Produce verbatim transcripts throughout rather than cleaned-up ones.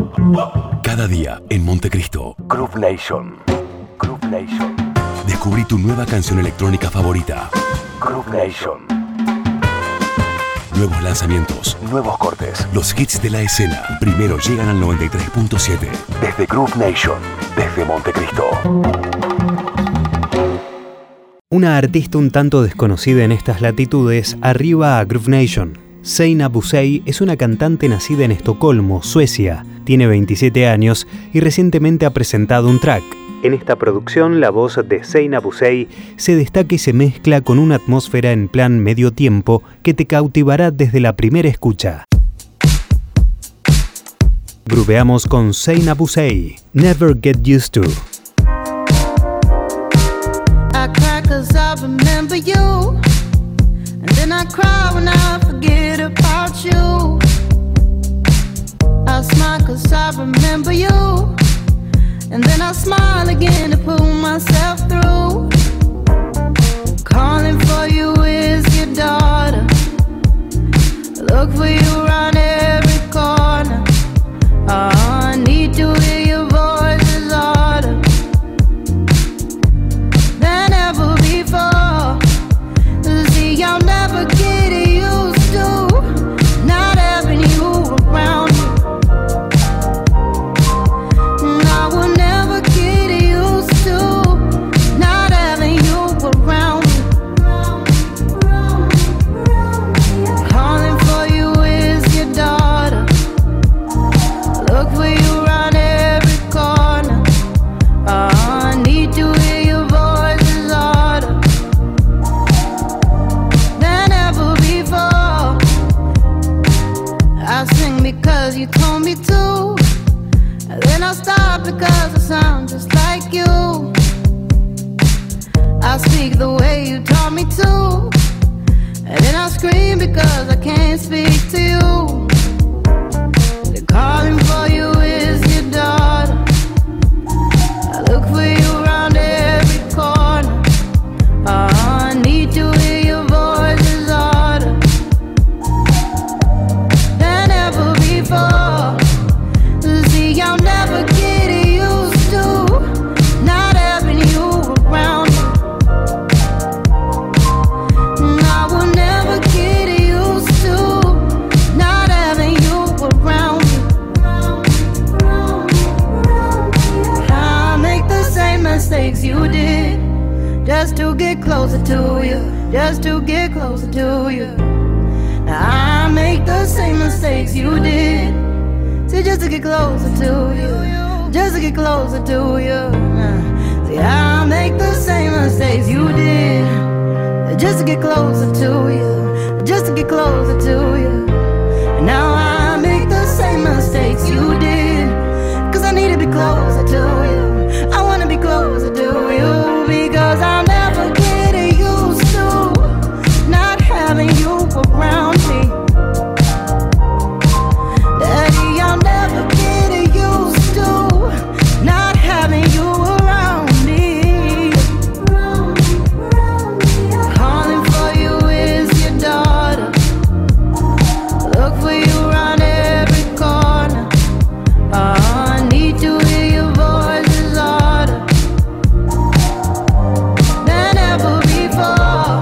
Cada día en Montecristo. Groove Nation. Groove Nation. Descubrí tu nueva canción electrónica favorita. Groove Nation. Nuevos lanzamientos, nuevos cortes, los hits de la escena. Primero llegan al noventa y tres punto siete. Desde Groove Nation, desde Montecristo. Una artista un tanto desconocida en estas latitudes arriba a Groove Nation. Zeina Busei es una cantante nacida en Estocolmo, Suecia. Tiene veintisiete años y recientemente ha presentado un track. En esta producción, la voz de Zeina Busei se destaca y se mezcla con una atmósfera en plan medio tiempo que te cautivará desde la primera escucha. Grubeamos con Zeina Busei, Never Get Used To. I cry 'cause I remember you, and then I cry when I forget about you. I smile 'cause I remember you, and then I smile again to pull myself through. Calling for you is your daughter. Look for you around every corner. Oh, I need to hear your voice is louder than ever before. See, I'll never get used to not having you around me. And I will never get used to not having you around me. Calling for you is your daughter. Look for you around every corner. Oh, I need to hear your voice is louder than ever before. I sing because you told me to, and then I'll stop because I sound just like you. I speak the way you taught me to, and then I'll scream because I can't speak to you. They're calling for you is your daughter. I look for you around every corner. Oh, I need to hear your voice is louder than ever before. See, I'll never get used to not having you around me. And I will never get used to not having you around me. I make the same mistakes you did just to get closer to you, just to get closer to you. I make the same mistakes you did, see, just to get closer to you, just to get closer to you. See, I make the same mistakes you did, just to get closer to you, just to get closer to you. And now I make the same mistakes you did, 'cause I need to be closer to you. I wanna be closer to you, because I'll never get used to not having you around me. Daddy, I'll never get used to not having you around me. Calling for you is your daughter. Look for you around every corner. Oh, I need to hear your voice is louder than ever before.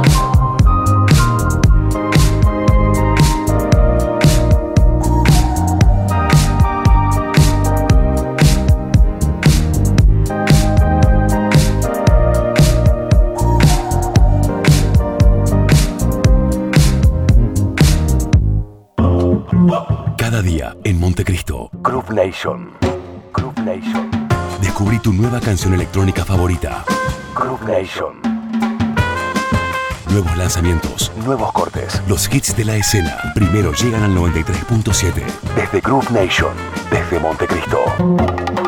Cada día en Montecristo. Groove Nation. Groove Nation. Descubrí tu nueva canción electrónica favorita. Groove Nation. Nuevos lanzamientos, nuevos cortes, los hits de la escena. Primero llegan al noventa y tres punto siete. Desde Groove Nation, desde Montecristo.